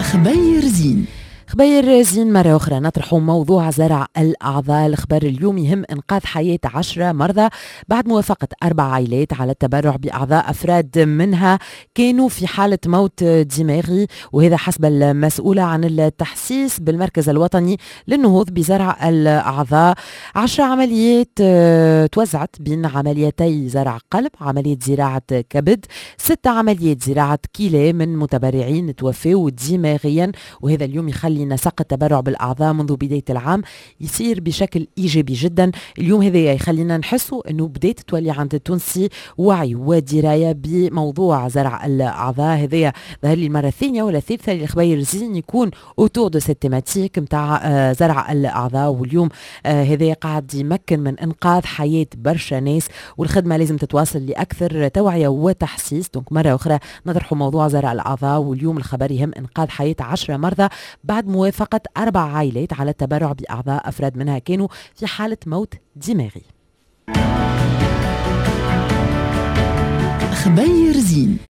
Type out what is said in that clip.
خبير زين. خبير زين مرة أخرى نطرح موضوع زرع الأعضاء. الخبر اليوم يهم إنقاذ حياة 10 مرضى بعد موافقة 4 عائلات على التبرع بأعضاء أفراد منها كانوا في حالة موت دماغي، وهذا حسب المسؤولة عن التحسيس بالمركز الوطني للنهوض بزرع الأعضاء. 10 عمليات توزعت بين عمليتي زرع قلب، عملية زراعة كبد، 6 عمليات زراعة كلى من متبرعين توفوا دماغيا، وهذا اليوم يخلي نسق التبرع بالأعضاء منذ بداية العام يصير بشكل إيجابي جدا. اليوم هذا يخلينا نحسوا أنه بداية تولي عند التونسي وعي ودراية بموضوع زرع الأعضاء. هذا ظهر لي المرة الثانية ولا الثالثة للخبير زين يكون أوتور دو سيت تيماتيك متاع زرع الأعضاء، واليوم هذا قاعد يمكن من إنقاذ حياة برشا ناس، والخدمة لازم تتواصل لأكثر توعية وتحسيس. دونك مرة أخرى نطرحوا موضوع زرع الأعضاء، واليوم الخبر يهم إنقاذ حياة 10 مرضى بعد موافقة 4 عائلات على التبرع بأعضاء أفراد منها كانوا في حالة موت دماغي. خبير زين.